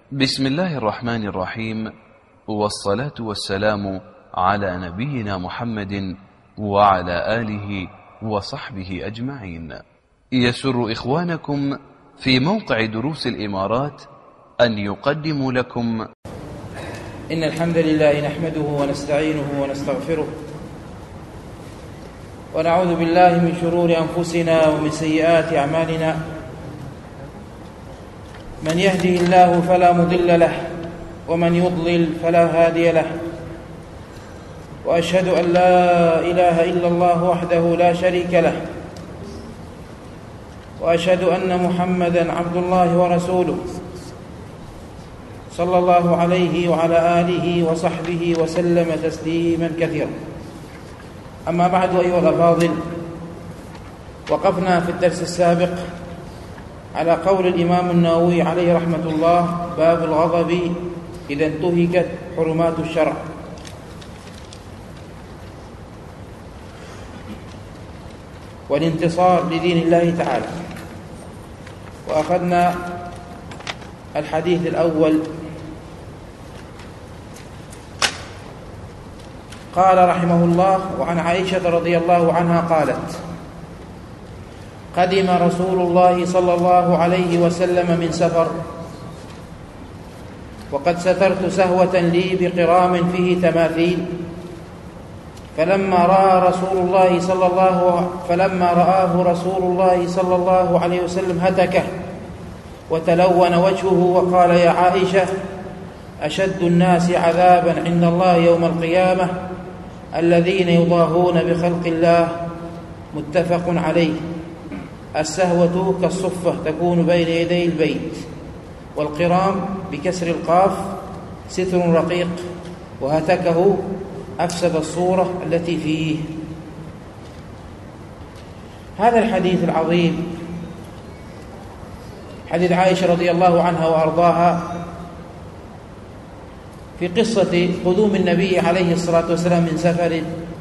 بسم الله الرحمن الرحيم، والصلاة والسلام على نبينا محمد وعلى آله وصحبه أجمعين. يسر إخوانكم في موقع دروس الإمارات أن يقدموا لكم إن الحمد لله نحمده ونستعينه ونستغفره ونعوذ بالله من شرور أنفسنا ومن سيئات أعمالنا. من يهده الله فلا مضل له ومن يضلل فلا هادي له، وأشهد أن لا إله إلا الله وحده لا شريك له، وأشهد أن محمدًا عبد الله ورسوله صلى الله عليه وعلى آله وصحبه وسلم تسليما كثيرا. أما بعد، أيها الأفاضل، وقفنا في الدرس السابق على قول الإمام النووي عليه رحمة الله: باب الغضب إذا انتهكت حرمات الشرع. والانتصار لدين الله تعالى. وأخذنا الحديث الأول. قال رحمه الله: وعن عائشة رضي الله عنها قالت: قدم رسول الله صلى الله عليه وسلم من سفر، وقد سترت سهوة لي بقرام فيه تماثيل، فلما رآه رسول الله صلى الله عليه وسلم هتكه وتلون وجهه وقال: يا عائشة، أشد الناس عذابا عند الله يوم القيامة الذين يضاهون بخلق الله. متفق عليه. السهوة كالصفة تكون بين يدي البيت، والقرام بكسر القاف ستر رقيق، وهتكه أفسد الصورة التي فيه. هذا الحديث العظيم، حديث عائشة رضي الله عنها وأرضاها، في قصة قدوم النبي عليه الصلاة والسلام من سفر،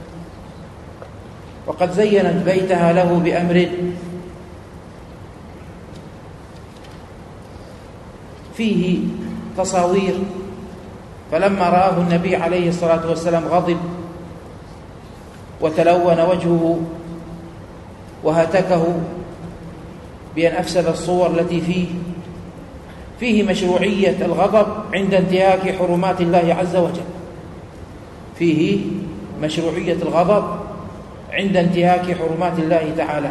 وقد زينت بيتها له بأمر فيه تصاوير، فلما رآه النبي عليه الصلاة والسلام غضب وتلون وجهه وهتكه بأن أفسد الصور التي فيه مشروعية الغضب عند انتهاك حرمات الله عز وجل. فيه مشروعية الغضب عند انتهاك حرمات الله تعالى،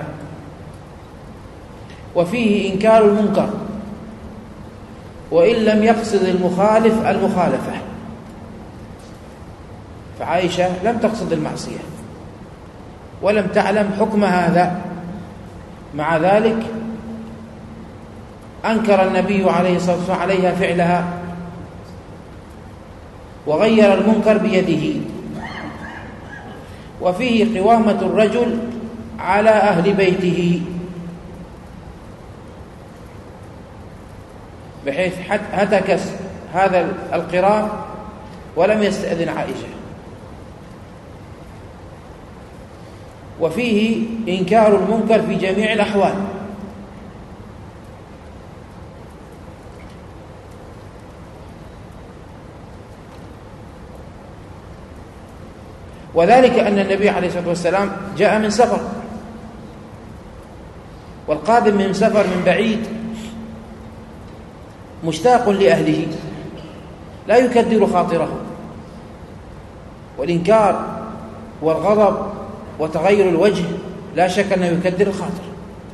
وفيه إنكار المنكر وإن لم يقصد المخالف المخالفة. فعائشة لم تقصد المعصية ولم تعلم حكم هذا، مع ذلك أنكر النبي عليه الصلاة والسلام عليها فعلها وغير المنكر بيده. وفيه قوامة الرجل على أهل بيته، بحيث هتك هذا القرام ولم يستأذن عائشة. وفيه إنكار المنكر في جميع الأحوال، وذلك أن النبي عليه الصلاة والسلام جاء من سفر، والقادم من سفر من بعيد مشتاق لأهله لا يكدر خاطره، والإنكار والغضب وتغير الوجه لا شك أنه يكدر الخاطر.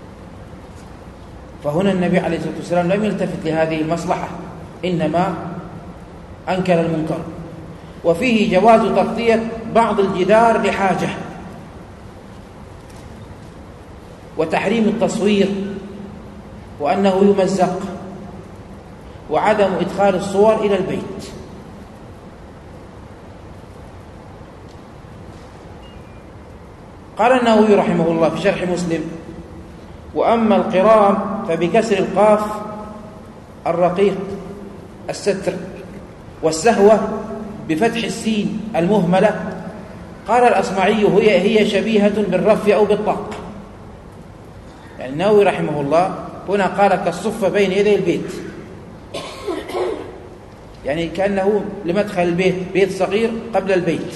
فهنا النبي عليه الصلاة والسلام لم يلتفت لهذه المصلحة، إنما أنكر المنكر. وفيه جواز تغطية بعض الجدار لحاجة، وتحريم التصوير وأنه يمزق، وعدم إدخال الصور إلى البيت. قال النووي رحمه الله في شرح مسلم: وأما القرام فبكسر القاف الرقيق الستر، والسهوة بفتح السين المهملة. قال الأصمعي: هي شبيهة بالرف أو بالطاق. يعني النووي رحمه الله هنا قال كالصفة بين يدي البيت، يعني كأنه لمدخل البيت، بيت صغير قبل البيت.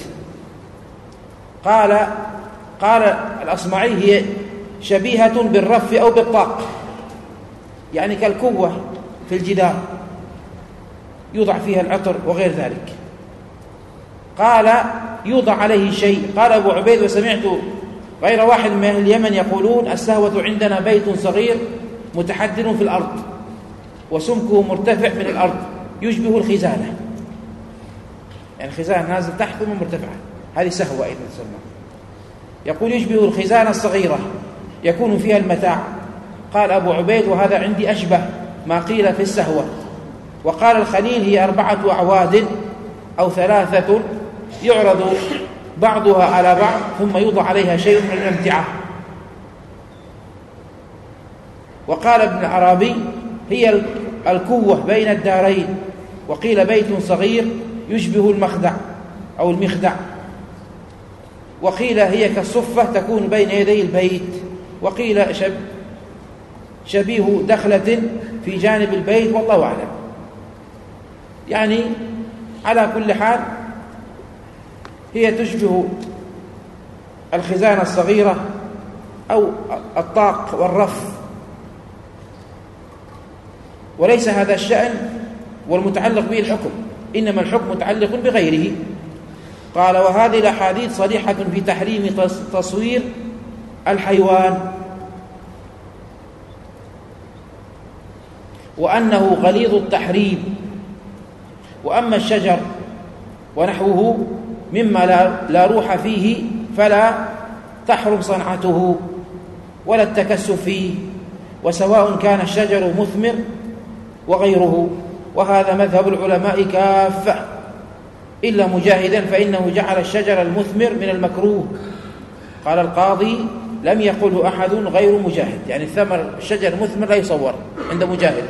قال الأصمعي هي شبيهة بالرف أو بالطاق، يعني كالكوة في الجدار يوضع فيها العطر وغير ذلك. قال يوضع عليه شيء. قال أبو عبيد: وسمعت غير واحد من أهل اليمن يقولون: السهوة عندنا بيت صغير متحدر في الأرض وسمكه مرتفع من الأرض يشبه الخزانة، يعني الخزانة نازل تحت ثم مرتفعة، هذه سهوة أيضا تسمى. يقول يشبه الخزانة الصغيرة يكون فيها المتاع. قال أبو عبيد: وهذا عندي أشبه ما قيل في السهوة. وقال الخليل: هي 4 أعواد أو 3 يعرض بعضها على بعض ثم يوضع عليها شيء من الامتعة. وقال ابن العربي: هي الكوة بين الدارين. وقيل بيت صغير يشبه المخدع أو المخدع. وقيل هي كالصفة تكون بين يدي البيت. وقيل شبيه دخلة في جانب البيت، والله أعلم. يعني على كل حال هي تشبه الخزانة الصغيرة أو الطاق والرف، وليس هذا الشأن والمتعلق به الحكم، إنما الحكم متعلق بغيره. قال: وهذه الأحاديث صريحة في تحريم تصوير الحيوان، وأنه غليظ التحريم. وأما الشجر ونحوه مما لا روح فيه فلا تحرم صنعته ولا التكسب فيه، وسواء كان الشجر مثمر وغيره. وهذا مذهب العلماء كافة إلا مجاهدا، فإنه جعل الشجر المثمر من المكروه. قال القاضي: لم يقله أحد غير مجاهد، يعني الثمر الشجر المثمر لا يصور عند مجاهد.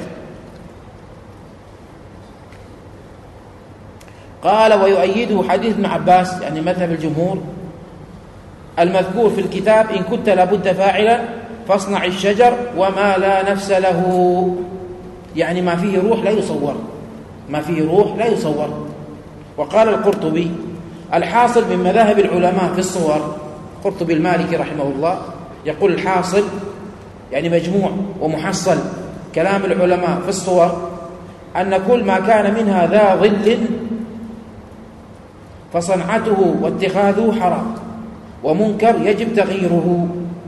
قال: ويؤيده حديث ابن عباس، يعني مذهب الجمهور المذكور في الكتاب: إن كنت لابد فاعلا فاصنع الشجر وما لا نفس له، يعني ما فيه روح لا يصور، ما فيه روح لا يصور. وقال القرطبي: الحاصل من مذاهب العلماء في الصور، قرطبي المالكي رحمه الله يقول: الحاصل يعني مجموع ومحصل كلام العلماء في الصور أن كل ما كان منها ذا ظل فصنعته واتخاذه حرام ومنكر يجب تغييره،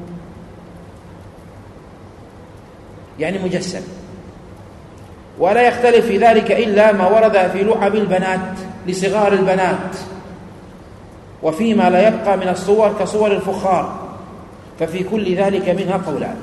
يعني مجسم. ولا يختلف في ذلك إلا ما ورد في لعب البنات لصغار البنات، وفيما لا يبقى من الصور كصور الفخار، ففي كل ذلك منها قولان.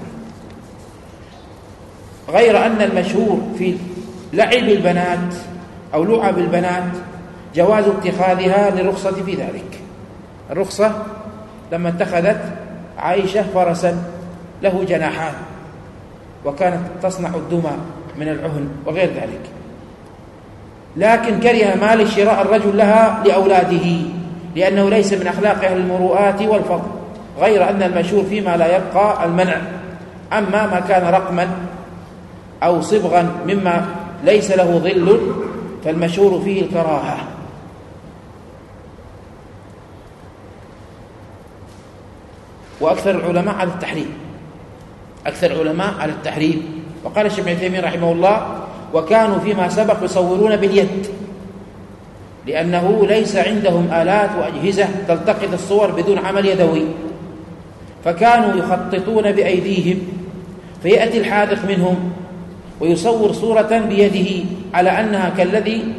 غير أن المشهور في لعب البنات أو لعب البنات جواز اتخاذها للرخصة في ذلك. الرخصة لما اتخذت عائشة فرسا له جناحان وكانت تصنع الدمى من العهن وغير ذلك، لكن كره مالك شراء الرجل لها لأولاده لأنه ليس من أخلاق أهل المروءات والفضل. غير أن المشهور فيما لا يبقى المنع. أما ما كان رقما أو صبغا مما ليس له ظل فالمشهور فيه الكراهة. وأكثر العلماء على التحريم، أكثر العلماء على التحريم. وقال الشيخ ابن تيمية رحمه الله: وكانوا فيما سبق يصورون باليد، لأنه ليس عندهم آلات وأجهزة تلتقط الصور بدون عمل يدوي، فكانوا يخططون بأيديهم، فيأتي الحاذق منهم ويصور صورة بيده على أنها كالذي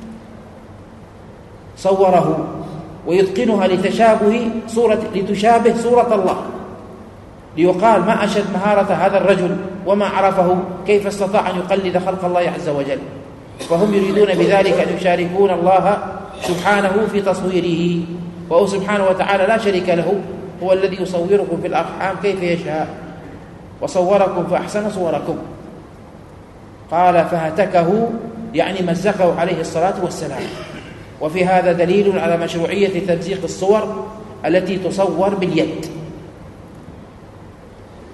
صوره ويتقنها لتشابه صورة الله، ليقال: ما أشد مهارة هذا الرجل وما عرفه، كيف استطاع أن يقلد خلق الله عز وجل. فهم يريدون بذلك أن يشاركون الله سبحانه في تصويره، وهو سبحانه وتعالى لا شريك له، هو الذي يصوركم في الأرحام كيف يشاء وصوركم فأحسن صوركم. قال: فهتكه يعني مزقه عليه الصلاة والسلام. وفي هذا دليل على مشروعية تمزيق الصور التي تصور باليد،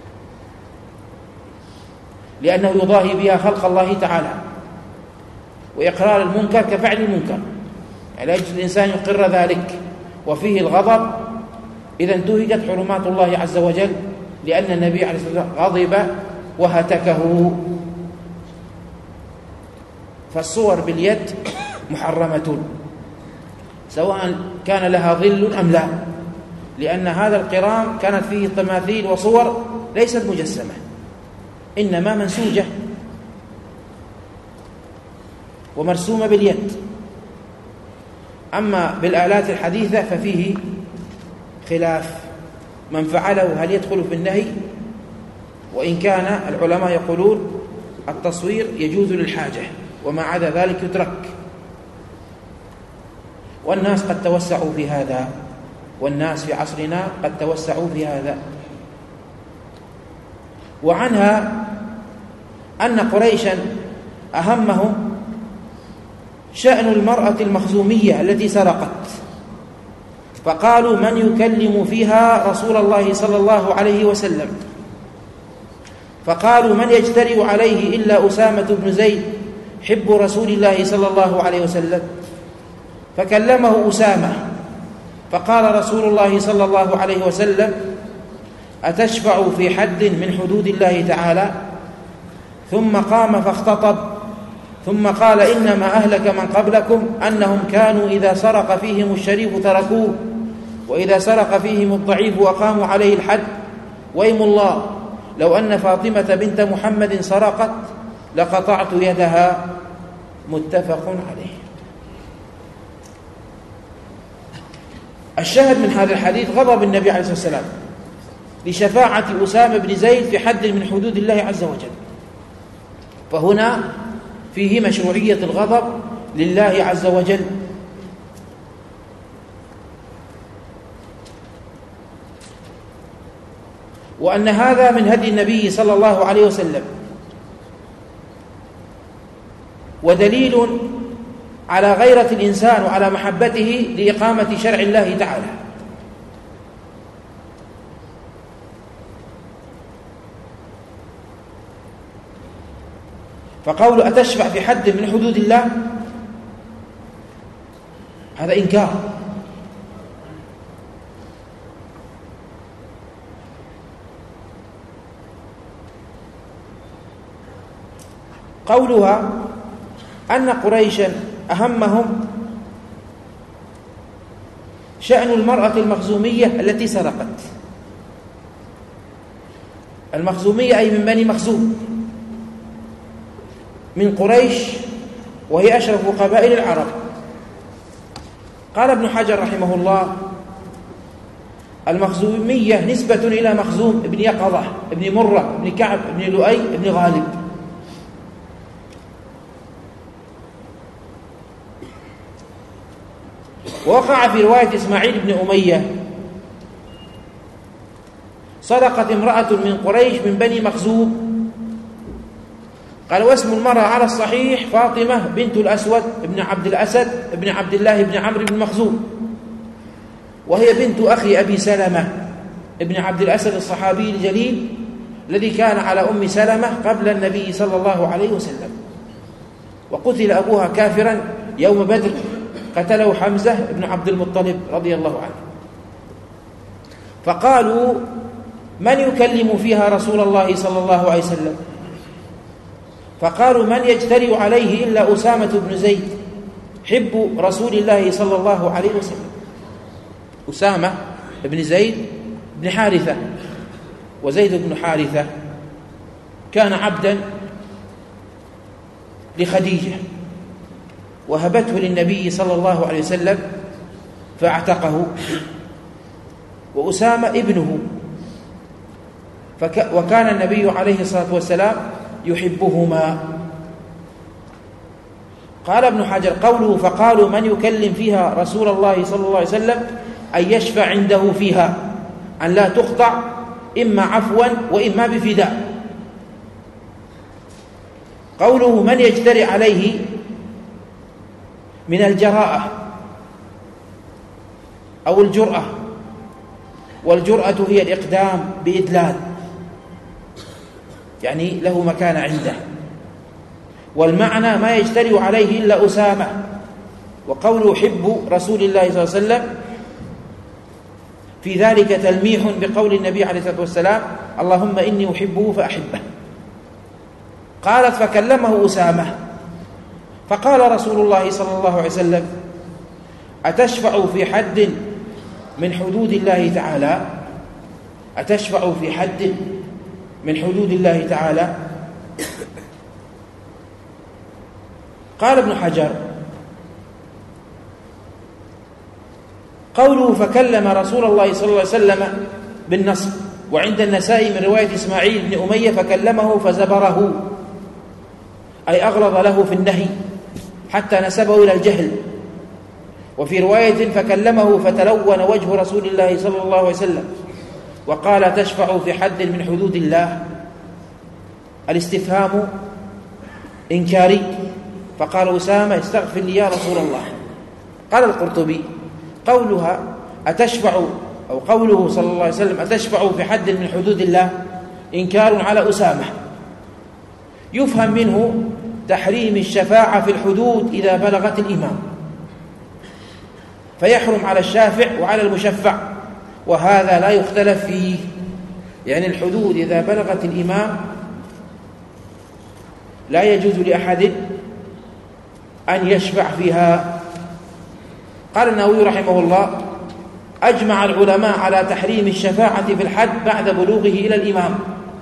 لأنه يضاهي بها خلق الله تعالى. وإقرار المنكر كفعل المنكر، يعني لا يجوز الإنسان يقر ذلك، وفيه الغضب إذا انتهكت حرمات الله عز وجل، لأن النبي عليه الصلاة والسلام غضب وهتكه. فالصور باليد محرمة سواء كان لها ظل أم لا، لأن هذا القرام كانت فيه تماثيل وصور ليست مجسمة، إنما منسوجة ومرسومة باليد. أما بالآلات الحديثة ففيه خلاف، من فعله هل يدخل في النهي؟ وإن كان العلماء يقولون التصوير يجوز للحاجة، وما عدا ذلك يترك. والناس قد توسعوا في هذا، والناس في عصرنا قد توسعوا في هذا. وعنها أن قريشا أهمهم شأن المرأة المخزومية التي سرقت، فقالوا من يكلم فيها رسول الله صلى الله عليه وسلم؟ فقالوا من يجترئ عليه إلا أسامة بن زيد حب رسول الله صلى الله عليه وسلم. فكلمه أسامة فقال رسول الله صلى الله عليه وسلم أتشفع في حد من حدود الله تعالى؟ ثم قام فاختطب، ثم قال إنما أهلك من قبلكم أنهم كانوا إذا سرق فيهم الشريف تركوه، وإذا سرق فيهم الضعيف وقاموا عليه الحد. ويم الله لو أن فاطمة بنت محمد سرقت لقطعت يدها. متفق عليه. الشاهد من هذا الحديث غضب النبي عليه الصلاة والسلام لشفاعة أسامة بن زيد في حد من حدود الله عز وجل، فهنا فيه مشروعية الغضب لله عز وجل. وأن هذا من هدي النبي صلى الله عليه وسلم، ودليل على غيرة الإنسان وعلى محبته لإقامة شرع الله تعالى. فقول أتشفع في حد من حدود الله هذا إنكار. قولها أن قريشا أهمهم شأن المرأة المخزومية التي سرقت. المخزومية أي من بني مخزوم من قريش، وهي أشرف قبائل العرب. قال ابن حجر رحمه الله المخزومية نسبة إلى مخزوم ابن يقظة ابن مرة ابن كعب ابن لؤي ابن غالب. ووقع في رواية إسماعيل بن أمية سرقت امرأة من قريش من بني مخزوم. قال واسم المرأة على الصحيح فاطمة بنت الأسود ابن عبد الأسد ابن عبد الله بن عمرو بن مخزوم، وهي بنت أخي أبي سلمة ابن عبد الأسد الصحابي الجليل الذي كان على أم سلمة قبل النبي صلى الله عليه وسلم، وقتل أبوها كافرا يوم بدر، قتله حمزة بن عبد المطلب رضي الله عنه. فقالوا من يكلم فيها رسول الله صلى الله عليه وسلم؟ فقالوا من يجترئ عليه إلا أسامة بن زيد حب رسول الله صلى الله عليه وسلم. أسامة بن زيد بن حارثة، وزيد بن حارثة كان عبدا لخديجة وهبته للنبي صلى الله عليه وسلم فاعتقه، وأسامة ابنه، وكان النبي عليه الصلاة والسلام يحبهما. قال ابن حجر قوله فقالوا من يكلم فيها رسول الله صلى الله عليه وسلم أن يشفع عنده فيها، أن لا تقطع إما عفوا وإما بفداء. قوله من يجترئ عليه من الجراءة أو الجرأة، والجرأة هي الإقدام بإدلال، يعني له مكان عنده. والمعنى ما يجترئ عليه إلا أسامة. وقوله حب رسول الله صلى الله عليه وسلم في ذلك تلميح بقول النبي عليه الصلاة والسلام اللهم إني أحبه فأحبه. قالت فكلمه أسامة فقال رسول الله صلى الله عليه وسلم أتشفع في حد من حدود الله تعالى؟ أتشفع في حد من حدود الله تعالى؟ قال ابن حجر قوله فكلم رسول الله صلى الله عليه وسلم بالنصب، وعند النسائي من رواية إسماعيل بن أمية فكلمه فزبره، أي أغلظ له في النهي حتى نسبه إلى الجهل. وفي رواية فكلمه فتلون وجه رسول الله صلى الله عليه وسلم وقال تشفع في حد من حدود الله. الاستفهام إنكاري، فقال أسامة استغفر لي يا رسول الله. قال القرطبي قولها أتشفع أو قوله صلى الله عليه وسلم أتشفع في حد من حدود الله إنكار على أسامة، يفهم منه تحريم الشفاعة في الحدود إذا بلغت الإمام، فيحرم على الشافع وعلى المشفع، وهذا لا يختلف فيه. يعني الحدود إذا بلغت الإمام لا يجوز لأحد أن يشفع فيها. قال النووي رحمه الله أجمع العلماء على تحريم الشفاعة في الحد بعد بلوغه إلى الإمام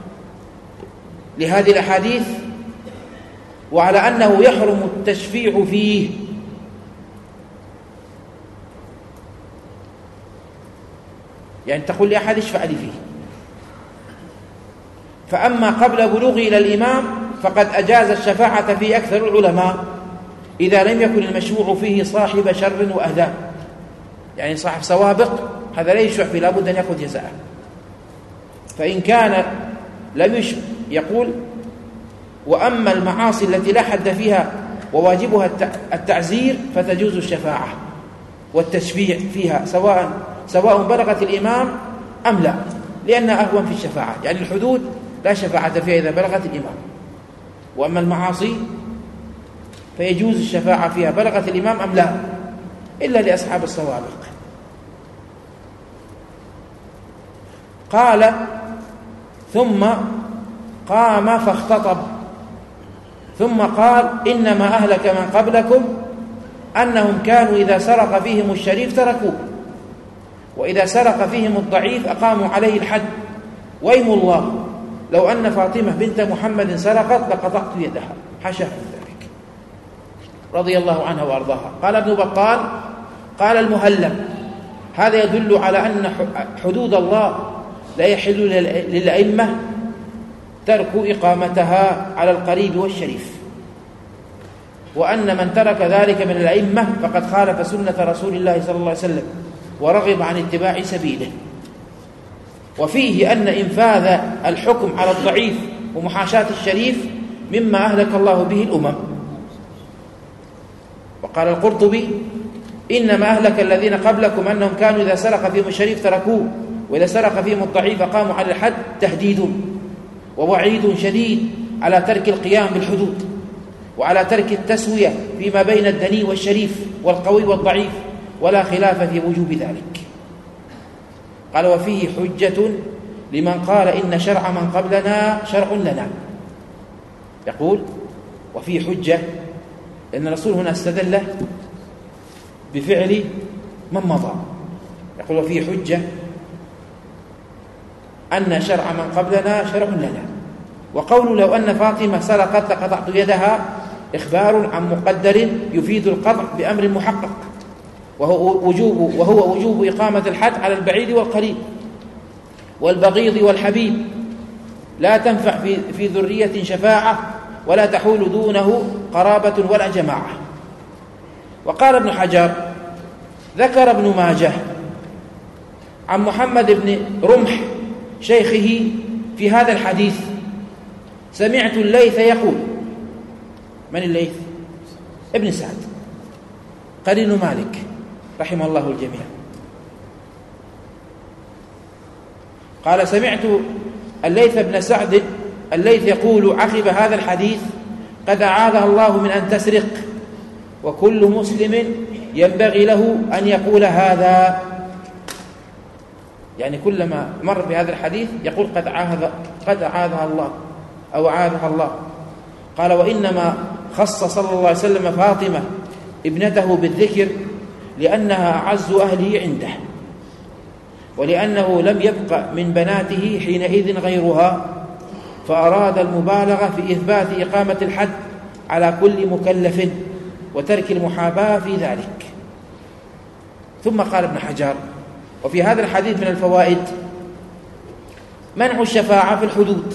لهذه الأحاديث، وعلى أنه يحرم التشفيع فيه. يعني تقول لأحد اشفع لي فيه. فأما قبل بلوغه إلى الإمام فقد أجاز الشفاعة فيه أكثر العلماء إذا لم يكن المشفوع فيه صاحب شر وأذى، يعني صاحب سوابق هذا لا يشفع فيه، لابد أن يأخذ جزاءه. فإن كان لم يشفع يقول وأما المعاصي التي لا حد فيها وواجبها التعزير فتجوز الشفاعة والتشفيع فيها سواء بلغت الإمام أم لا، لأنها أهون في الشفاعة. يعني الحدود لا شفاعة فيها إذا بلغت الإمام، وأما المعاصي فيجوز الشفاعة فيها بلغت الإمام أم لا، إلا لأصحاب السوابق. قال ثم قام فاختطب ثم قال إنما أهلك من قبلكم أنهم كانوا إذا سرق فيهم الشريف تركوه، وإذا سرق فيهم الضعيف أقاموا عليه الحد، ويم الله لو أن فاطمة بنت محمد سرقت لقطعت يدها، حاشا من ذلك، رضي الله عنها وأرضاها. قال ابن بطال قال المهلب هذا يدل على أن حدود الله لا يحل للأئمة ترك إقامتها على القريب والشريف، وأن من ترك ذلك من الأئمة فقد خالف سنة رسول الله صلى الله عليه وسلم ورغب عن اتباع سبيله. وفيه أن إنفاذ الحكم على الضعيف ومحاشاة الشريف مما أهلك الله به الأمم. وقال القرطبي إنما أهلك الذين قبلكم أنهم كانوا إذا سرق فيهم الشريف تركوه، وإذا سرق فيهم الضعيف قاموا على الحد، تهديد ووعيد شديد على ترك القيام بالحدود وعلى ترك التسوية فيما بين الدني والشريف والقوي والضعيف، ولا خلاف في وجوب ذلك. قال وفيه حجة لمن قال إن شرع من قبلنا شرع لنا. يقول وفيه حجة لأن الرسول هنا استدل بفعل من مضى. يقول وفيه حجة أن شرع من قبلنا شرع لنا. وقول لو أن فاطمة سرقت لقطعت يدها إخبار عن مقدر يفيد القطع بأمر محقق، وهو وجوب إقامة الحد على البعيد والقريب والبغيض والحبيب، لا تنفع في ذرية شفاعة ولا تحول دونه قرابة ولا جماعة. وقال ابن حجر ذكر ابن ماجه عن محمد بن رمح شيخه في هذا الحديث سمعت الليث يقول. من الليث؟ ابن سعد قرين مالك رحمه الله الجميع. قال سمعت الليث بن سعد الليث يقول عقب هذا الحديث قد أعاذها الله من أن تسرق، وكل مسلم ينبغي له أن يقول هذا، يعني كلما مر بهذا الحديث يقول قد أعاذها الله أو أعاذها الله. قال: وإنما خص صلى الله عليه وسلم فاطمة ابنته بالذكر لأنها أعز أهله عنده، ولأنه لم يبق من بناته حينئذ غيرها، فأراد المبالغة في إثبات إقامة الحد على كل مكلف وترك المحاباة في ذلك. ثم قال ابن حجر: وفي هذا الحديث من الفوائد منع الشفاعة في الحدود،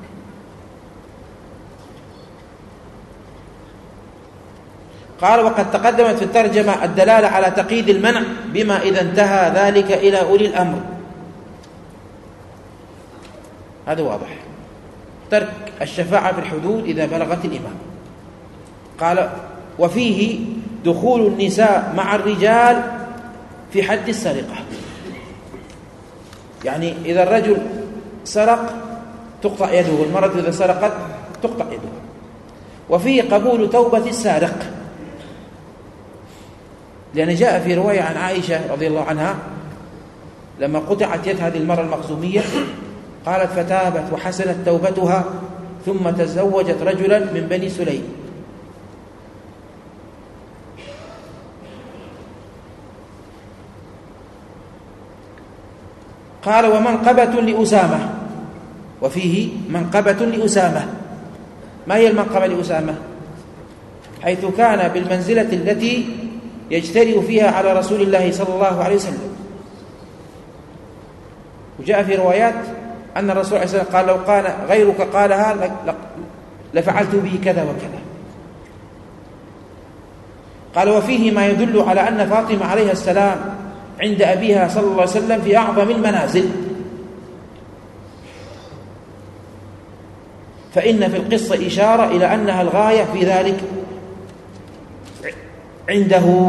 قال: وقد تقدمت في الترجمة الدلالة على تقييد المنع بما إذا انتهى ذلك إلى أولي الأمر، هذا واضح، ترك الشفاعة في الحدود إذا بلغت الإمام. قال: وفيه دخول النساء مع الرجال في حد السرقة، يعني إذا الرجل سرق تقطع يده، المرأة إذا سرقت تقطع يده. وفيه قبول توبة السارق، لأن جاء في رواية عن عائشة رضي الله عنها لما قطعت يد هذه المرأة المخزومية قالت: فتابت وحسنت توبتها ثم تزوجت رجلا من بني سليم. قال: ومنقبة لأسامة، وفيه منقبة لأسامة. ما هي المنقبة لأسامة؟ حيث كان بالمنزلة التي يجترئ فيها على رسول الله صلى الله عليه وسلم. وجاء في روايات أن الرسول عليه السلام قال: لو قال غيرك قالها لفعلت به كذا وكذا. قال: وفيه ما يدل على أن فاطمة عليها السلام عند أبيها صلى الله عليه وسلم في أعظم المنازل، فإن في القصة إشارة إلى أنها الغاية في ذلك عنده.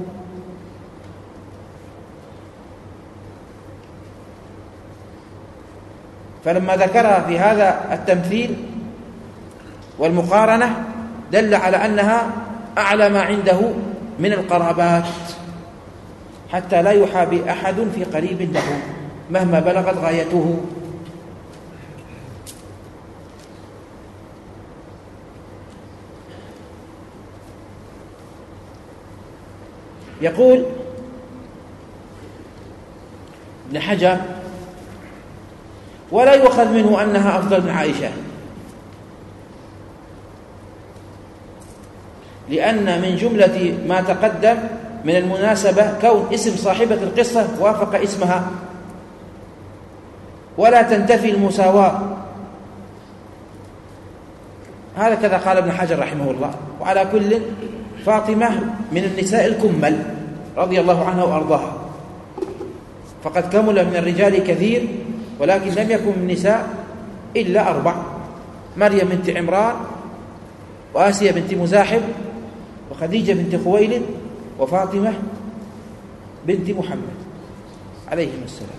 فلما ذكرها في هذا التمثيل والمقارنة دل على أنها أعلى ما عنده من القرابات، حتى لا يحابي أحد في قريب له مهما بلغت غايته. يقول ابن حجر: ولا يؤخذ منه أنها أفضل من عائشة، لأن من جملة ما تقدم من المناسبة كون اسم صاحبة القصة وافق اسمها، ولا تنتفي المساواة. هذا كذا قال ابن حجر رحمه الله. وعلى كل، فاطمة من النساء الكمل رضي الله عنها وأرضاها، فقد كمل من الرجال كثير، ولكن لم يكن من النساء إلا 4: مريم بنت عمران، وآسيا بنت مزاحم، وخديجة بنت خويلد، وفاطمة بنت محمد عليهم السلام.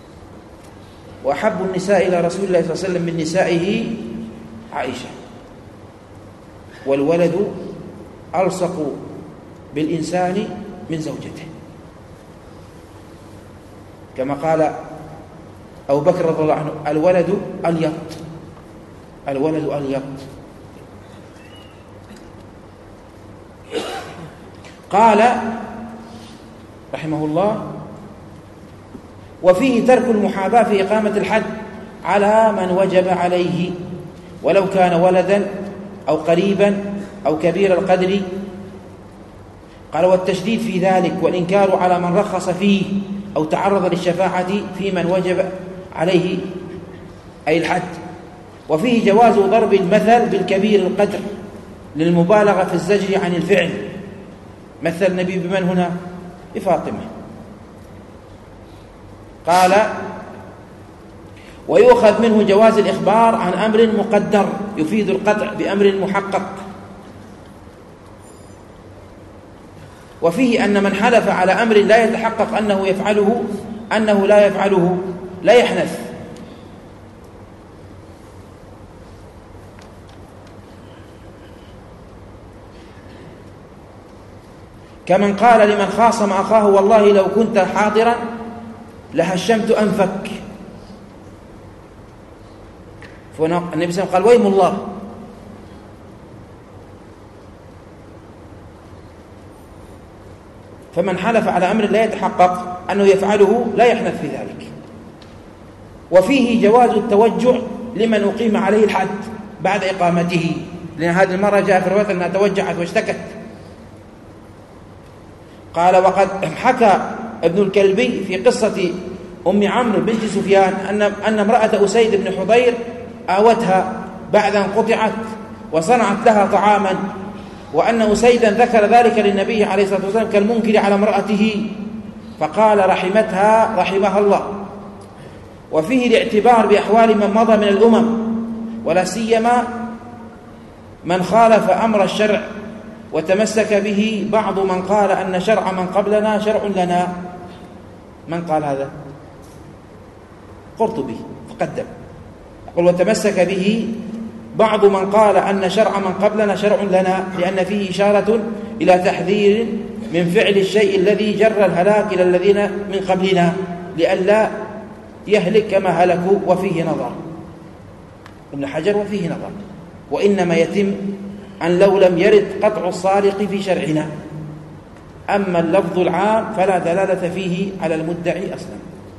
وأحب النساء إلى رسول الله صلى الله عليه وسلم من نسائه عائشة. والولد ألصق بالإنسان من زوجته، كما قال أبو بكر رضي الله عنه: الولد أليط، الولد أليط. قال رحمه الله: وفيه ترك المحاباة في إقامة الحد على من وجب عليه، ولو كان ولدا أو قريبا أو كبير القدر. قال: والتشديد في ذلك والإنكار على من رخص فيه أو تعرض للشفاعة في من وجب عليه أي الحد. وفيه جواز ضرب المثل بالكبير القدر للمبالغة في الزجر عن الفعل. مثل النبي بمن هنا؟ بفاطمة. قال: ويؤخذ منه جواز الإخبار عن أمر مقدر يفيد القطع بأمر محقق. وفيه أن من حلف على أمر لا يتحقق أنه لا يفعله لا يحنث. كمن قال لمن خاصم أخاه والله لو كنت حاضرا لهشمت أنفك. النبي صلى الله عليه وسلم قال ويم الله. فمن حلف على أمر لا يتحقق أنه يفعله لا يحنث في ذلك. وفيه جواز التوجع لمن أقيم عليه الحد بعد إقامته، لأن هذه المرة جاء في الرواية أنها توجعت واشتكت. قال وقد حكى ابن الكلبي في قصة أم عمرو بنت سفيان أن امرأة أسيد بن حضير آوتها بعد أن قطعت وصنعت لها طعاما، وأن أسيدا ذكر ذلك للنبي عليه الصلاة والسلام كالمنكر على امرأته، فقال رحمتها رحمها الله. وفيه الاعتبار بأحوال من مضى من الأمم، ولا سيما من خالف أمر الشرع وتمسك به. بعض من قال أن شرع من قبلنا شرع لنا. من قال هذا؟ قرطبي فقدم يقول وتمسك به بعض من قال أن شرع من قبلنا شرع لنا، لأن فيه إشارة إلى تحذير من فعل الشيء الذي جر الهلاك إلى الذين من قبلنا لئلا يهلك كما هلكوا. وفيه نظر ابن حجر وفيه نظر، وإنما يتم أن لو لم يرد قطع الصارق في شرعنا، أما اللفظ العام فلا دلالة فيه على المدعي أصلا.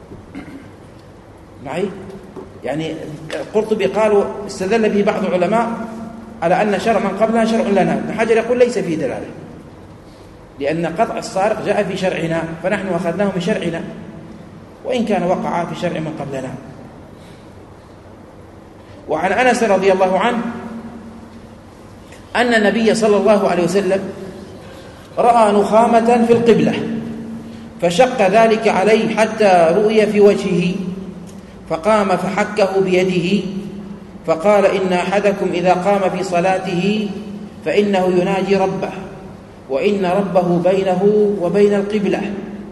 معي؟ يعني القرطبي قالوا استدل به بعض العلماء على أن شرع من قبلنا شرع لنا. ابن حجر يقول ليس فيه دلالة، لأن قطع الصارق جاء في شرعنا فنحن أخذناه من شرعنا، وإن كان وقع في شرع من قبلنا. وعن أنس رضي الله عنه أن النبي صلى الله عليه وسلم رأى نخامة في القبلة فشق ذلك عليه حتى رؤي في وجهه، فقام فحكه بيده فقال إن أحدكم إذا قام في صلاته فإنه يناجي ربه، وإن ربه بينه وبين القبلة،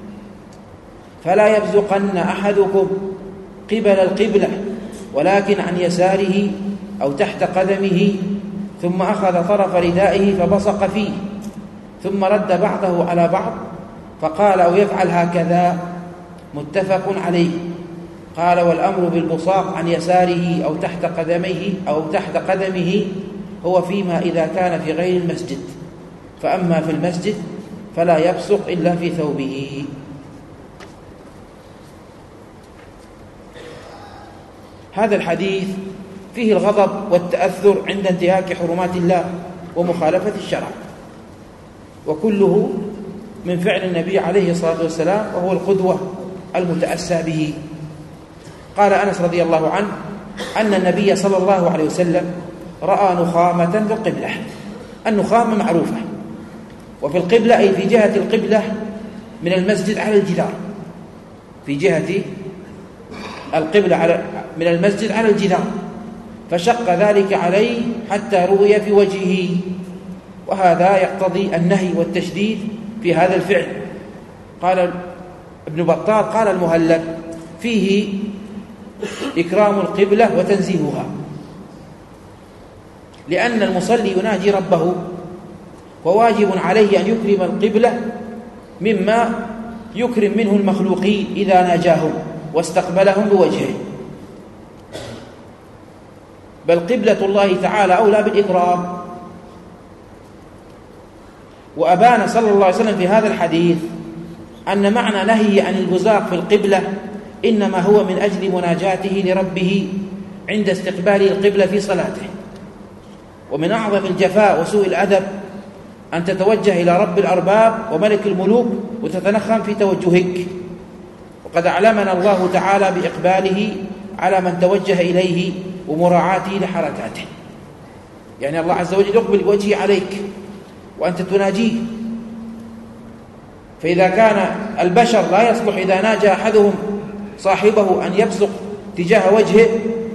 فلا يبزقن أحدكم قبل القبلة ولكن عن يساره أو تحت قدمه. ثم أخذ طرف ردائه فبصق فيه، ثم رد بعضه على بعض فقال أو يفعل هكذا. متفق عليه. قال والأمر بالبصاق عن يساره أو تحت قدمه هو فيما إذا كان في غير المسجد، فأما في المسجد فلا يبصق إلا في ثوبه. هذا الحديث فيه الغضب والتأثر عند انتهاك حرمات الله ومخالفة الشرع، وكله من فعل النبي عليه الصلاة والسلام، وهو القدوة المتأسى به. قال أنس رضي الله عنه أن النبي صلى الله عليه وسلم رأى نخامة في القبلة. النخامة معروفة، وفي القبلة أي في جهة القبلة من المسجد على الجدار، في جهة القبلة من المسجد على الجدار، فشق ذلك عليه حتى رؤي في وجهه. وهذا يقتضي النهي والتشديد في هذا الفعل. قال ابن بطال قال المهلب فيه إكرام القبلة وتنزيهها، لأن المصلي يناجي ربه، وواجب عليه أن يكرم القبلة مما يكرم منه المخلوقين إذا ناجاهم واستقبلهم بوجهه، بل قبلة الله تعالى أولى بالإكرام. وأبان صلى الله عليه وسلم في هذا الحديث أن معنى نهي عن البزاق في القبلة إنما هو من أجل مناجاته لربه عند استقبال القبلة في صلاته. ومن أعظم الجفاء وسوء الأدب أن تتوجه إلى رب الأرباب وملك الملوك وتتنخم في توجهك، وقد أعلمنا الله تعالى بإقباله على من توجه إليه ومراعاته لحركاته. يعني الله عز وجل يقبل بوجهه عليك وأنت تناجيه. فإذا كان البشر لا يصلح إذا ناجى أحدهم صاحبه أن يبصق تجاه وجهه،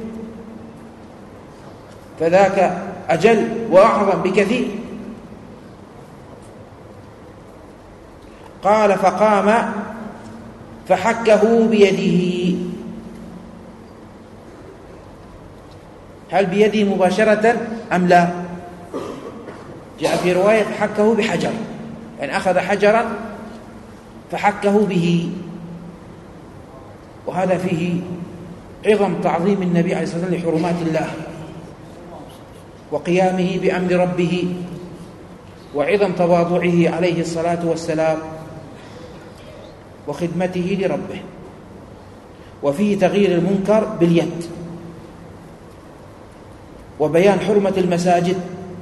فذاك أجل وأعظم بكثير. قال فقام فحكه بيده. هل بيده مباشرة أم لا؟ جاء في رواية حكه بحجر، يعني أخذ حجرا فحكه به، وهذا فيه عظم تعظيم النبي عليه الصلاة والسلام لحرمات الله وقيامه بأمر ربه وعظم تواضعه عليه الصلاة والسلام وخدمته لربه. وفيه تغيير المنكر باليد وبيان حرمة المساجد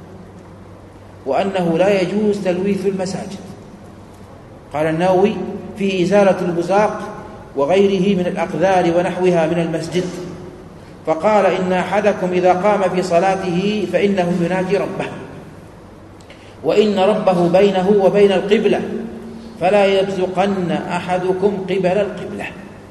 وأنه لا يجوز تلويث المساجد. قال النووي: فيه إزالة البزاق وغيره من الأقذار ونحوها من المسجد، فقال: إن أحدكم إذا قام في صلاته فإنه يناجي ربه، وإن ربه بينه وبين القبلة، فلا يبزقن أحدكم قبل القبلة.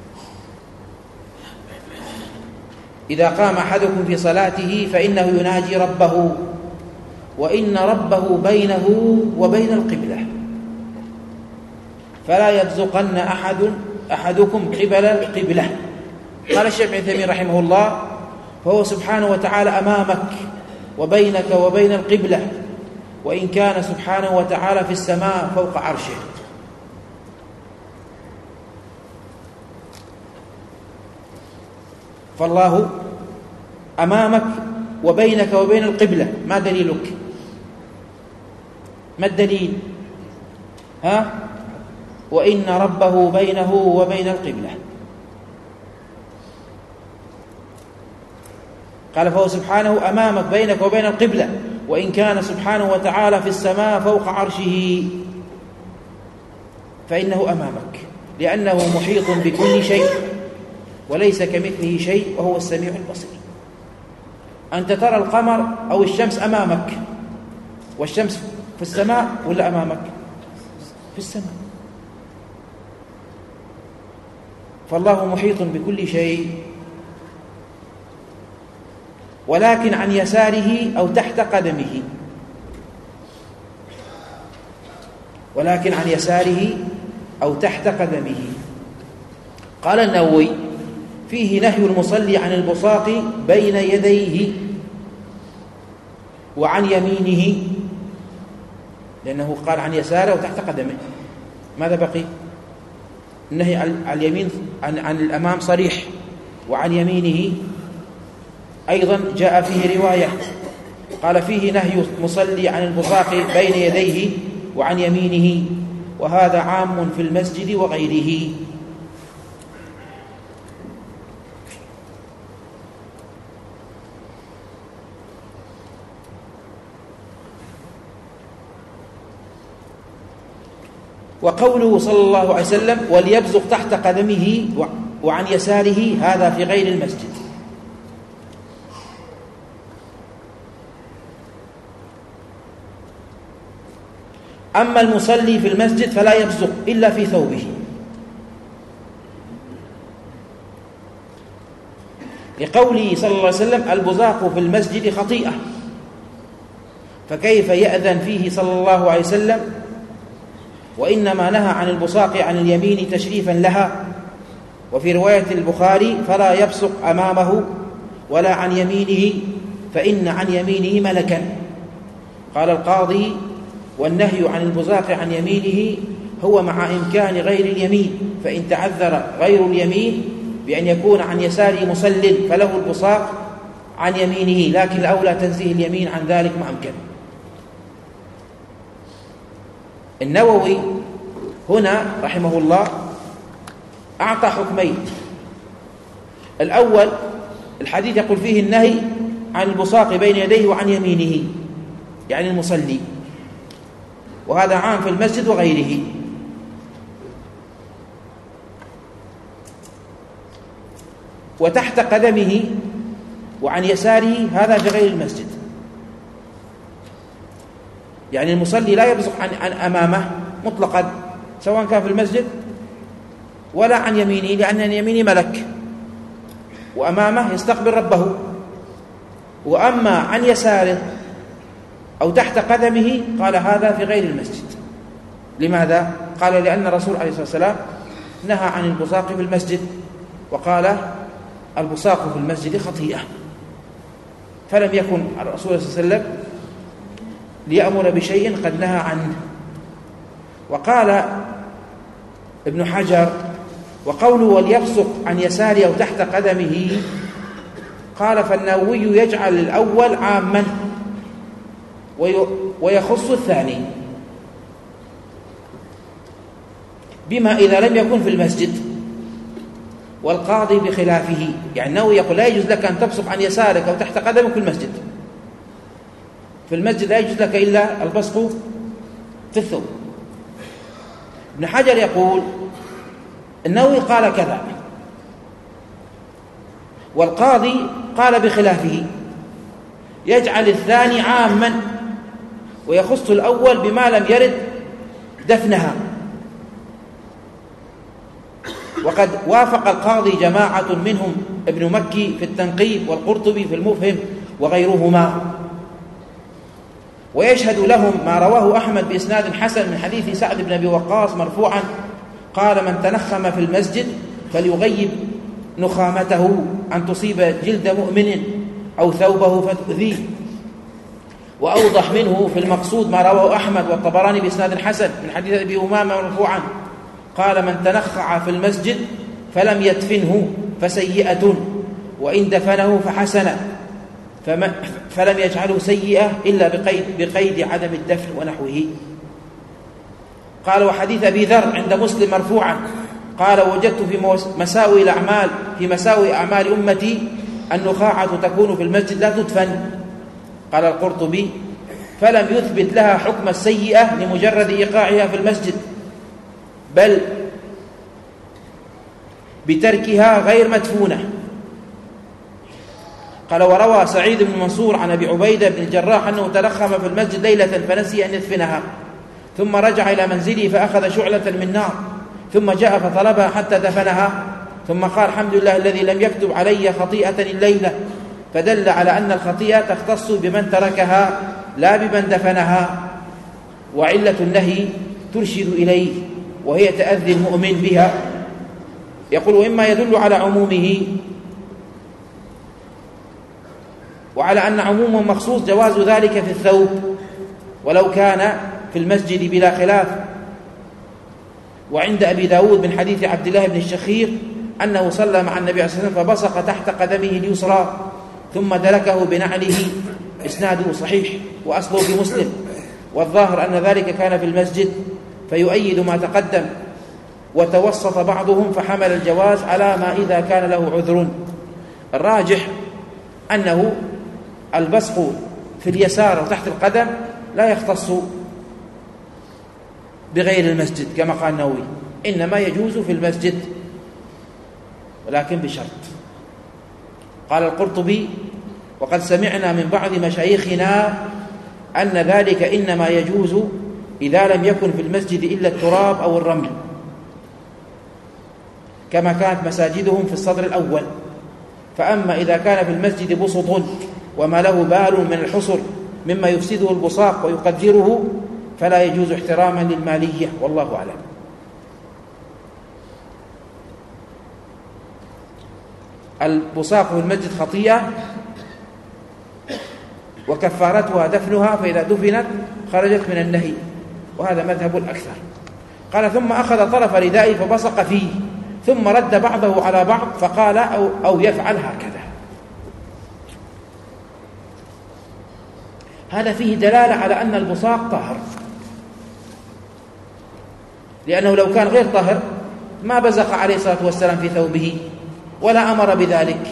إذا قام أحدكم في صلاته فإنه يناجي ربه، وإن ربه بينه وبين القبلة، فلا يبزقن أحدكم قبل القبلة. قال الشيخ ابن عثيمين رحمه الله: فهو سبحانه وتعالى أمامك وبينك وبين القبلة، وإن كان سبحانه وتعالى في السماء فوق عرشه. فالله أمامك وبينك وبين القبلة. ما دليلك؟ ما الدليل؟ وإن ربه بينه وبين القبلة. قال: فهو سبحانه أمامك بينك وبين القبلة، وإن كان سبحانه وتعالى في السماء فوق عرشه، فإنه أمامك لأنه محيط بكل شيء وليس كمثله شيء وهو السميع البصير. أنت ترى القمر أو الشمس أمامك، والشمس في السماء ولا أمامك؟ في السماء. فالله محيط بكل شيء، ولكن عن يساره أو تحت قدمه، ولكن عن يساره أو تحت قدمه. قال النووي: فيه نهي المصلي عن البصاق بين يديه وعن يمينه، لأنه قال عن يساره وتحت قدمه. ماذا بقي؟ النهي عن اليمين عن الأمام صريح، وعن يمينه أيضا جاء فيه رواية قال: فيه نهي المصلي عن البصاق بين يديه وعن يمينه، وهذا عام في المسجد وغيره. وقوله صلى الله عليه وسلم: وليبزق تحت قدمه وعن يساره، هذا في غير المسجد. أما المصلي في المسجد فلا يبزق إلا في ثوبه، لقوله صلى الله عليه وسلم: البزاق في المسجد خطيئة، فكيف يأذن فيه صلى الله عليه وسلم؟ وإنما نهى عن البصاق عن اليمين تشريفا لها. وفي رواية البخاري: فلا يبصق أمامه ولا عن يمينه، فإن عن يمينه ملكا. قال القاضي: والنهي عن البصاق عن يمينه هو مع إمكان غير اليمين، فإن تعذر غير اليمين بأن يكون عن يساره مصل فله البصاق عن يمينه، لكن الأولى تنزيه اليمين عن ذلك ما أمكن. النووي هنا رحمه الله أعطى حكمين. الأول: الحديث يقول فيه النهي عن البصاق بين يديه وعن يمينه، يعني المصلي، وهذا عام في المسجد وغيره. وتحت قدمه وعن يساره، هذا في غير المسجد، يعني المصلي لا يبزق عن أمامه مطلقا سواء كان في المسجد ولا عن يمينه، لأن يمينه ملك وأمامه يستقبل ربه. وأما عن يساره أو تحت قدمه، قال هذا في غير المسجد. لماذا؟ قال: لأن الرسول عليه الصلاة والسلام نهى عن البصاق في المسجد، وقال: البصاق في المسجد خطيئة. فلم يكن الرسول صلى الله عليه وسلم ليأمر بشيء قد نهى عنه. وقال ابن حجر: وقوله وليبصق عن يساره أو تحت قدمه، قال فالنووي يجعل الأول عاما ويخص الثاني بما إذا لم يكن في المسجد، والقاضي بخلافه. يعني النووي يقول لا يجوز لك أن تبصق عن يسارك أو تحت قدمك في المسجد. في المسجد لا يجوز لك إلا البصق في الثوب. ابن حجر يقول النووي قال كذا، والقاضي قال بخلافه، يجعل الثاني عاما ويخص الأول بما لم يرد دفنها. وقد وافق القاضي جماعة منهم ابن مكي في التنقيب والقرطبي في المفهم وغيرهما. ويشهد لهم ما رواه أحمد بإسناد حسن من حديث سعد بن أبي وقاص مرفوعا قال: من تنخم في المسجد فليغيب نخامته أن تصيب جلد مؤمن أو ثوبه فتؤذيه. وأوضح منه في المقصود ما رواه أحمد والطبراني بإسناد حسن من حديث أبي أمامة مرفوعا قال: من تنخع في المسجد فلم يدفنه فسيئة، وإن دفنه فحسنة، فلم يجعله سيئة إلا بقيد عدم الدفن ونحوه. قال: وحديث أبي ذر عند مسلم مرفوعا قال: وجدت في مساوي أعمال أمتي النخاعة تكون في المسجد لا تدفن. قال القرطبي: فلم يثبت لها حكم السيئة لمجرد إيقاعها في المسجد، بل بتركها غير مدفونة. قال: وروى سعيد بن منصور عن أبي عبيدة بن الجراح أنه تلخم في المسجد ليلة فنسي أن يدفنها، ثم رجع إلى منزله فأخذ شعلة من نار، ثم جاء فطلبها حتى دفنها، ثم قال: الحمد لله الذي لم يكتب علي خطيئة الليلة، فدل على أن الخطيئة تختص بمن تركها لا بمن دفنها، وعلة النهي ترشد إليه وهي تأذي المؤمن بها. يقول: وإما يدل على عمومه وعلى أن عمومه مخصوص جواز ذلك في الثوب ولو كان في المسجد بلا خلاف. وعند أبي داود من حديث عبد الله بن الشخير أنه صلى مع النبي صلى الله عليه وسلم فبصق تحت قدمه اليسرى ثم دلكه بنعله، إسناده صحيح وأصله في مسلم، والظاهر أن ذلك كان في المسجد فيؤيد ما تقدم. وتوسط بعضهم فحمل الجواز على ما إذا كان له عذر. الراجح أنه البصق في اليسار وتحت القدم لا يختص بغير المسجد كما قال النووي، إنما يجوز في المسجد ولكن بشرط. قال القرطبي: وقد سمعنا من بعض مشايخنا أن ذلك إنما يجوز إذا لم يكن في المسجد إلا التراب أو الرمل، كما كانت مساجدهم في الصدر الأول. فأما إذا كان في المسجد بسط وما له بال من الحصر مما يفسده البصاق ويقدره فلا يجوز احتراما للمالية، والله أعلم. البصاق في المسجد خطيئة وكفارتها دفنها، فإذا دفنت خرجت من النهي، وهذا مذهب الأكثر. قال: ثم أخذ طرف ردائه فبصق فيه ثم رد بعضه على بعض فقال: أو يفعل هكذا. هذا فيه دلالة على أن البصاق طاهر، لأنه لو كان غير طاهر ما بزق عليه الصلاة والسلام في ثوبه ولا أمر بذلك.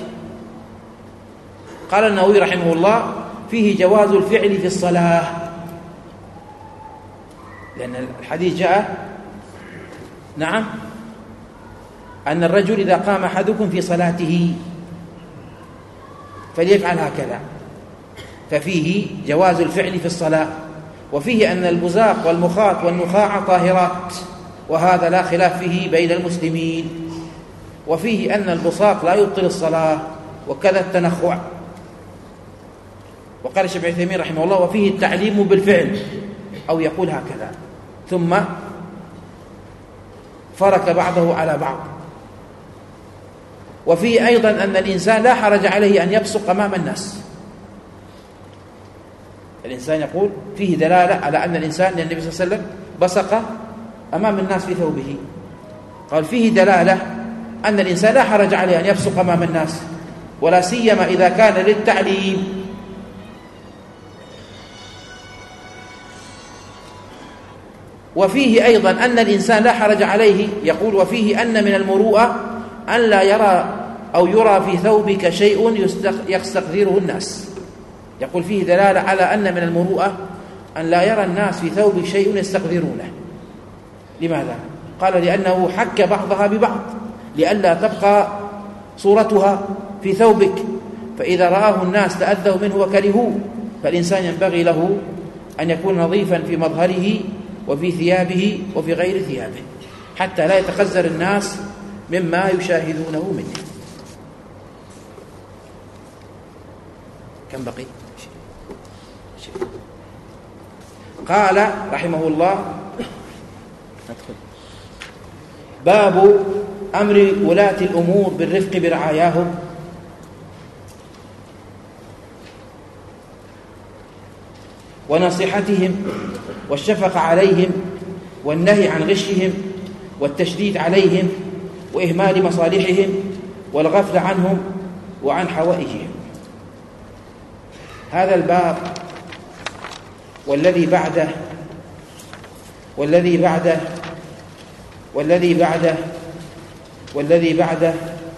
قال النووي رحمه الله: فيه جواز الفعل في الصلاة، لأن الحديث جاء نعم أن الرجل إذا قام أحدكم في صلاته فليفعل هكذا، ففيه جواز الفعل في الصلاة. وفيه أن البزاق والمخاط والنخاع طاهرات، وهذا لا خلاف فيه بين المسلمين. وفيه أن البصاق لا يبطل الصلاة، وكذا التنخع. وقال الشيخ ابن عثيمين رحمه الله: وفيه التعليم بالفعل، أو يقول هكذا ثم فرك بعضه على بعض. وفيه أيضا أن الإنسان لا حرج عليه أن يبصق أمام الناس. الإنسان يقول فيه دلالة على أن الإنسان، لأن النبي صلى الله عليه وسلم بصق أمام الناس في ثوبه. قال فيه دلالة أن الإنسان لا حرج عليه أن يبصق أمام الناس، ولا سيما إذا كان للتعليم. وفيه أيضا أن الإنسان لا حرج عليه، يقول وفيه أن من المروءة أن لا يرى أو يرى في ثوبك شيء يستقذره الناس. يقول فيه دلالة على أن من المروءة أن لا يرى الناس في ثوبك شيء يستقذرونه. لماذا؟ قال لأنه حك بعضها ببعض لئلا تبقى صورتها في ثوبك، فإذا رآه الناس تأذوا منه وكرهوه. فالإنسان ينبغي له أن يكون نظيفا في مظهره وفي ثيابه وفي غير ثيابه، حتى لا يتخزر الناس مما يشاهدونه منه. كم بقي؟ قال رحمه الله: باب أمر ولاة الأمور بالرفق برعاياهم ونصيحتهم والشفقة عليهم والنهي عن غشهم والتشديد عليهم وإهمال مصالحهم والغفل عنهم وعن حوائجهم. هذا الباب والذي بعده والذي بعده والذي بعده والذي بعده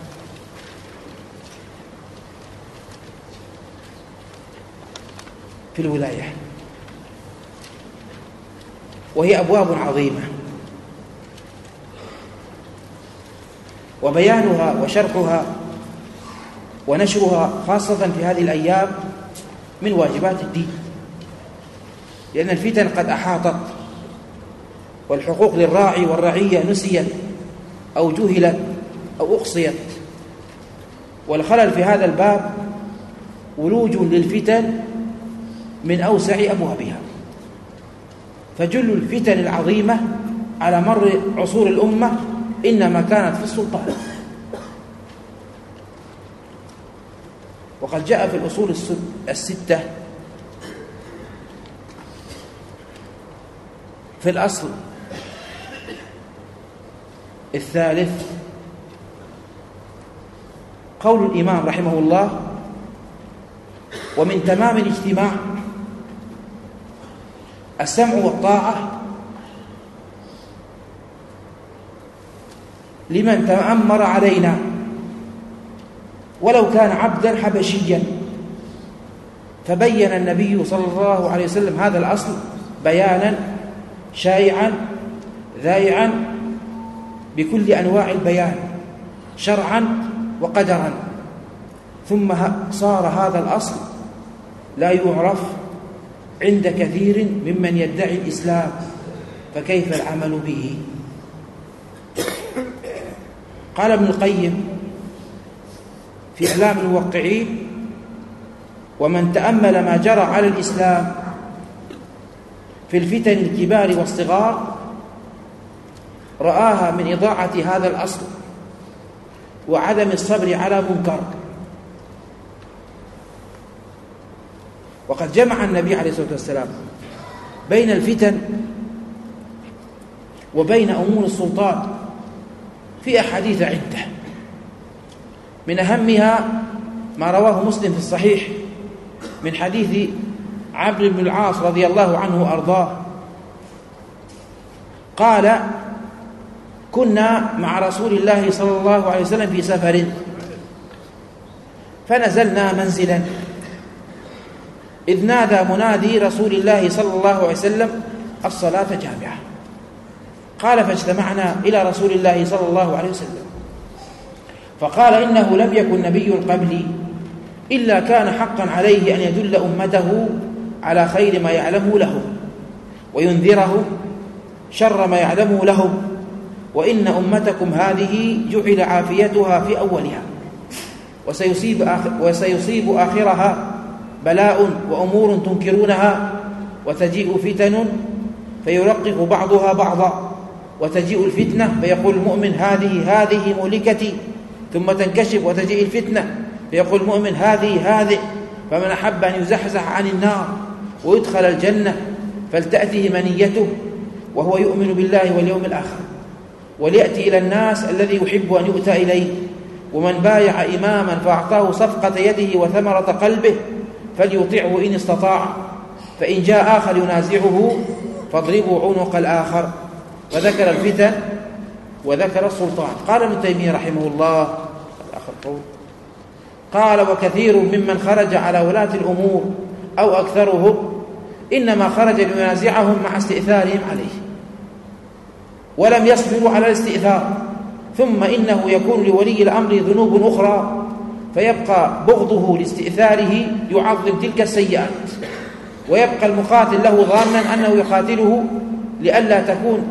في الولاية، وهي أبواب عظيمة، وبيانها وشرحها ونشرها خاصة في هذه الأيام من واجبات الدين، لأن الفتن قد أحاطت، والحقوق للراعي والرعية نسيت أو جهلت أو أقصيت. والخلل في هذا الباب ولوج للفتن من أوسع أبوابها، فجل الفتن العظيمة على مر عصور الأمة إنما كانت في السلطان. وقد جاء في الأصول الستة في الأصل الثالث قول الإمام رحمه الله: ومن تمام الاجتماع السمع والطاعة لمن تأمر علينا ولو كان عبدا حبشيا. فبين النبي صلى الله عليه وسلم هذا الأصل بيانا شائعا ذائعا بكل أنواع البيان شرعا وقدرا، ثم صار هذا الأصل لا يعرف عند كثير ممن يدعي الإسلام، فكيف العمل به؟ قال ابن القيم في إعلام الموقعين: ومن تأمل ما جرى على الإسلام في الفتن الكبار والصغار رآها من إضاعة هذا الأصل وعدم الصبر على منكر. وقد جمع النبي عليه الصلاة والسلام بين الفتن وبين أمور السلطان في أحاديث عدة، من أهمها ما رواه مسلم في الصحيح من حديث عمرو بن العاص رضي الله عنه وأرضاه قال: كنا مع رسول الله صلى الله عليه وسلم في سفر فنزلنا منزلا إذ نادى منادي رسول الله صلى الله عليه وسلم: الصلاة جامعة. قال: فاجتمعنا إلى رسول الله صلى الله عليه وسلم فقال: إنه لم يكن نبي قبلي إلا كان حقا عليه أن يدل أمته على خير ما يعلمه لهم وينذرهم شر ما يعلمه لهم، وإن أمتكم هذه جعل عافيتها في أولها وسيصيب آخرها بلاء وأمور تنكرونها، وتجيء فتن فيرقق بعضها بعضا، وتجيء الفتنة فيقول المؤمن: هذه مهلكتي، ثم تنكشف وتجيء الفتنة فيقول المؤمن: هذه، فمن أحب أن يزحزح عن النار ويدخل الجنة فلتأته منيته، وهو يؤمن بالله واليوم الآخر، وليأتي إلى الناس الذي يحب أن يؤتى إليه. ومن بايع إماما فأعطاه صفقة يده وثمرة قلبه فليطعه إن استطاع، فإن جاء آخر ينازعه فاضربوا عنق الآخر. وذكر الفتن وذكر السلطان. قال ابن تيمية رحمه الله قال: وكثير ممن خرج على ولاة الأمور أو أكثرهم إنما خرج لينازعهم مع استئثارهم عليه، ولم يصبروا على الاستئثار، ثم إنه يكون لولي الأمر ذنوب أخرى فيبقى بغضه لاستئثاره يعظم تلك السيئات، ويبقى المقاتل له ظانا أنه يقاتله لئلا تكون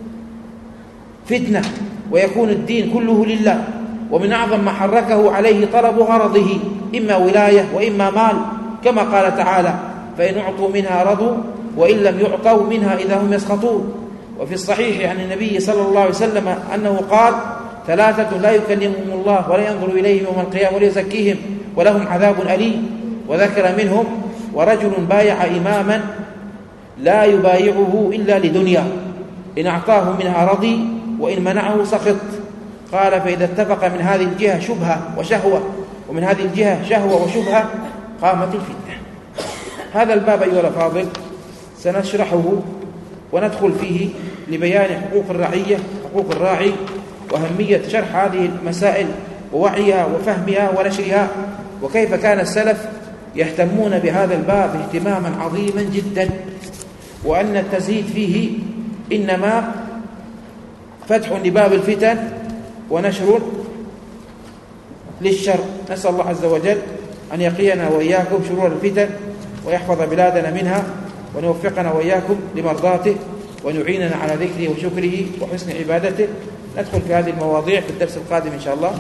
فتنة ويكون الدين كله لله. ومن أعظم ما حركه عليه طلب غرضه، إما ولاية وإما مال، كما قال تعالى: فإن أعطوا منها رضوا وإن لم يعطوا منها إذا هم يسخطون. وفي الصحيح عن النبي صلى الله عليه وسلم أنه قال: 3 لا يكلمهم الله ولا ينظر إليهم يوم القيامة ولا يزكيهم ولهم عذاب أليم. وذكر منهم: ورجل بايع إماما لا يبايعه إلا لدنيا، إن أعطاه منها رضي وإن منعه سخط. قال: فإذا اتفق من هذه الجهة شبهة وشهوة ومن هذه الجهة شهوة وشبهة قامت الفتنة. هذا الباب أيها الأفاضل سنشرحه وندخل فيه لبيان حقوق الرعية، حقوق الراعي، وأهمية شرح هذه المسائل ووعيها وفهمها ونشرها، وكيف كان السلف يهتمون بهذا الباب اهتماما عظيما جدا، وأن التزهيد فيه إنما فتح لباب الفتن ونشر للشر. نسأل الله عز وجل أن يقينا وإياكم شرور الفتن ويحفظ بلادنا منها، وأن يوفقنا وإياكم لمرضاته، وأن يعيننا على ذكره وشكره وحسن عبادته. ندخل في هذه المواضيع في الدرس القادم إن شاء الله.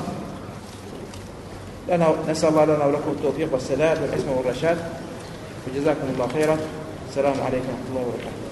نسأل الله لنا ولكم التوفيق والسداد والعصمة والرشاد، وجزاكم الله خيرا. السلام عليكم ورحمة الله وبركاته.